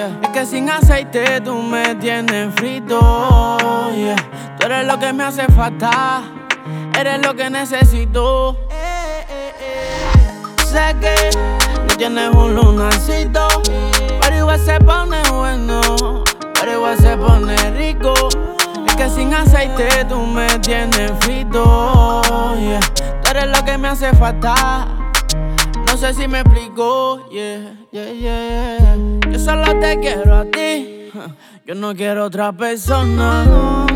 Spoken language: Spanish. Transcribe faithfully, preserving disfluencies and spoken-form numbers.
yeah. Es que sin aceite tú me tienes frito, yeah. Tú eres lo que me hace falta, eres lo que necesito. Sé que no tienes un lunarcito, pero igual se pone bueno, pero igual se pone rico. Es que sin aceite tú me tienes frito, yeah. Tú eres lo que me hace falta, no sé si me explico, yeah, yeah, yeah. Yo solo te quiero a ti, yo no quiero otra persona.